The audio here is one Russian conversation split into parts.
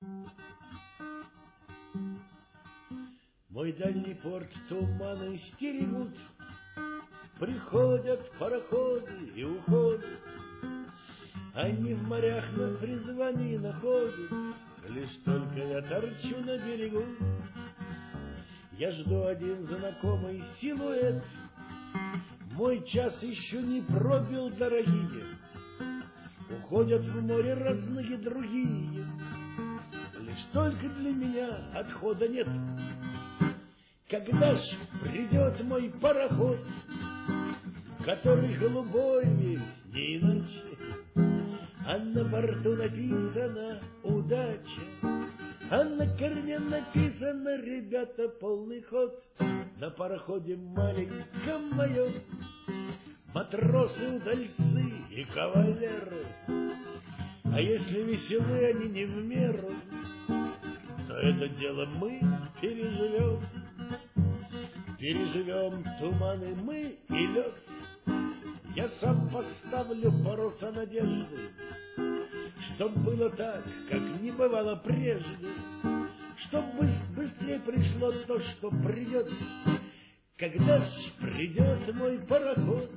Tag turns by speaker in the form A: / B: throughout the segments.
A: Мой дальний порт туманы стерегут, приходят пароходы и уходят. Они в морях на призвании находят, лишь только я торчу на берегу. Я жду один знакомый силуэт, мой час еще не пробил, дорогие. Уходят в море разные другие, лишь только для меня отхода нет. Когда ж придет мой пароход, который голубой весь, не иначе, а на борту написано «Удача», а на корме написано «Ребята, полный ход». На пароходе маленьком моем матросы, удальцы и кавалеры, а если веселы они не в меру, то это дело мы переживем. Переживем туманы мы и лед. Я сам поставлю паруса надежды, чтоб было так, как не бывало прежде, чтоб быстрее пришло то, что придет. Когда ж придет мой пароход,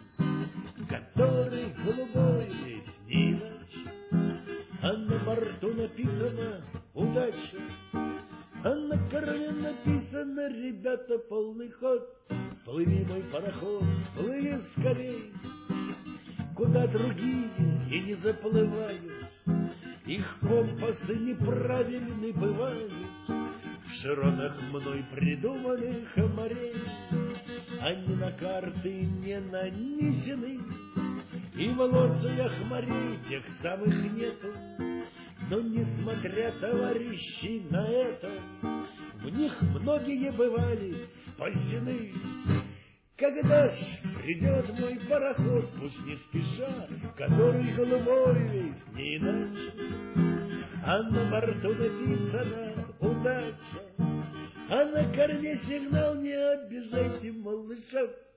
A: который голубой весь, не иначе, а на борту написано «Удача», а на корме написано «Ребята, полный ход». Плыви, мой пароход, плыви скорей, куда другие и не заплывают. Их компасы неправильны бывают в широтах мной придуманных морей. Они на карты не нанесены, и в лоциях морей тех самых нету. Но несмотря, товарищи, на это, в них многие бывали спасены. Когда ж придет мой пароход, пусть не спеша, который голубой весь, не иначе, а на борту написано «Удача», а на корме сигнал «Не обижайте малыша».